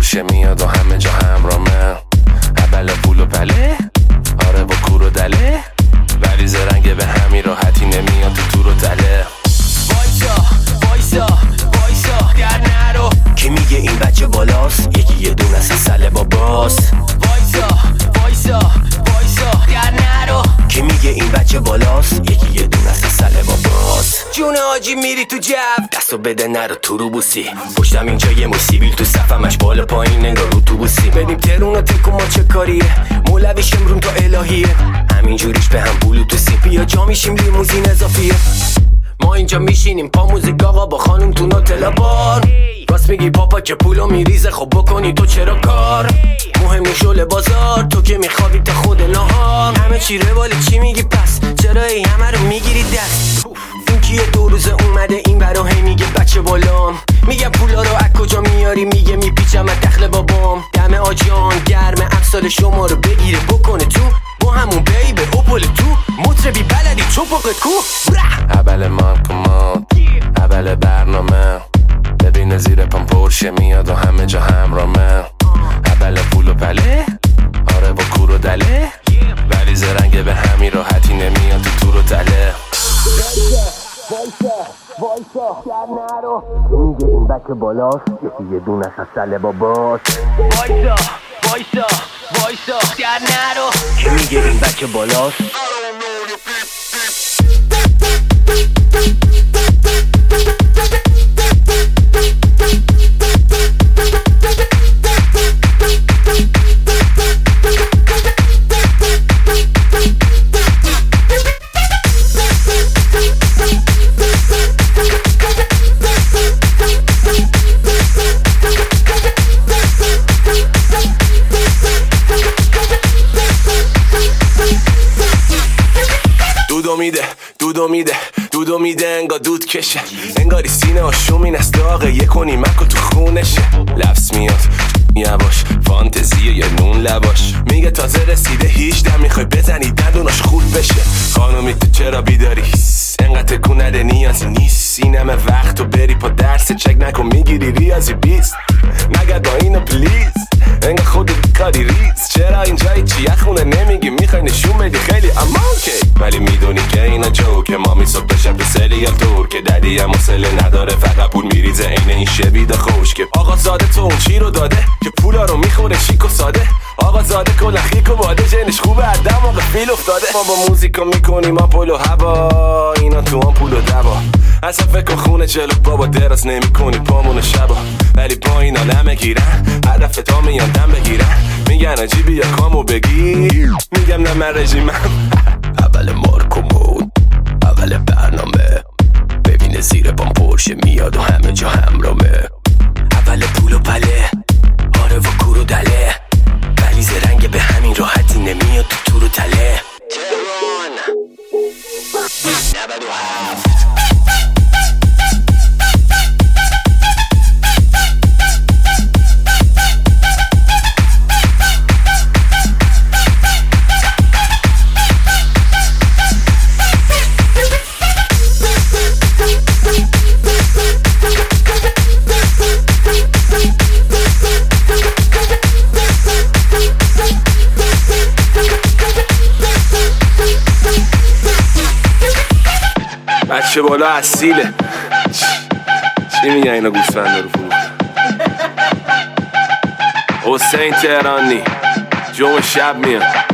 پرشه میاد و همه جا همرامه. اول پول و پله، آره با کور و دله، ولی زرنگ به همین راحتی نمیاد تو تور و تله. وایسا وایسا وایسا در نرو، که میگه این بچه بالاست، یکی یه دونه از سله باباست. وایسا وایسا وایسا در نرو، که میگه این بچه بالاست، یکی یه دونه از سله باباست. جون آجی میری تو جو، دستو بده نرو تو رو بوسی، پشتم اینجا یه موسیبیل تو صفمش بالا پایین انگار رو تو بوسی. بریم ترون و تکو ما چه کاریه، مولویش امرون تا الهیه، همینجوریش به هم بلوتوسی. بیا جا میشیم لیموزین اضافیه. ما اینجا میشینیم پا موزیک آقا با خانم تو نوتلا بار. راست میگی پاپا که پولو میریزه، خب بکنی تو چرا کار؟ مهم شل بازار، تو که میخوابی تا خود نهار. همه چی رواله چی میگی پس، چرا ای همه رو میگیری دست؟ این کیه دو روزه اومده این برا هی میگه بچه بالام. میگه پولا رو از کجا میاری، میگه میپیچم از دخل بابام. دم آجان گرم امسال شما رو بگیره بکنه تو، با همون بیبه اوپل تو مطربی بلدی چوپقت کو. اول مارکومات، اول برنامه، ببین زیر پام پرشه میاد و همه جا همرامه. اول پول و پله، آره با کور و دله، ولی زرنگ به همین راحتی نمیاد تو تور و تله. وایسا در نرو، که میگه این بچه بالاست، یکی یه دونه از سله باباست. وایسا وایسا وایسا در نرو، که میگه این بچه بالاست. دودو میده انگار دود کشه، انگاری سینه آشومین از داغه، یه کنی مکو تو خونشه. لفظ میاد یواش، فانتزیه یا نون لواش، میگه تازه رسیده 18 میخوای بزنی دندوناش خورد بشه. خانومی تو چرا بیداری، انقدر تکون نده نیازی نیست، این همه وقت تو بری پا درس چک نکن میگیری ریاضی 20. نگه با اینو پلیز، انگار خودت کاری ریز، چرا اینجایی چیه خونه نمیگی میخوای نشون بدی خیلی اما اوکی، ولی میدونی که اینا جوکه. مامی صبح بشم تو سریال تور که ددی هم حوصله نداره، فقط پول میریزه عین این شبید خوش. که آقا زاده تو اون چی رو داده که پولا رو میخوره شیک و ساده؟ آقا زاده کلا خیک و باده، جنش خوبه هر دماغ فیل افتاده. ما با موزیکا میکنیم آپول و هوا، اینا تو هم پول و دوا. اصلا فکر خونه جلو بابا دراز نمیکنی پامون شبا، ولی با اینا نمیگیرن هدف تا میان دم بگیرن. میگن عجیبی یا کامو بگیر، میگم نه من رژیمم. اول مارکومون، اول برنامه، ببین زیر پام پرشه میاد و همه جا همرامه. اول پول و پله، آره و کور و دله، ولی زرنگ به همین راحتی نمیاد تو تور و تله. تهران 97. بچه بالا اصیله، چی میگن اینا گوسفنده رو فروخت؟ حسین تهرانی جمعه شب میاد.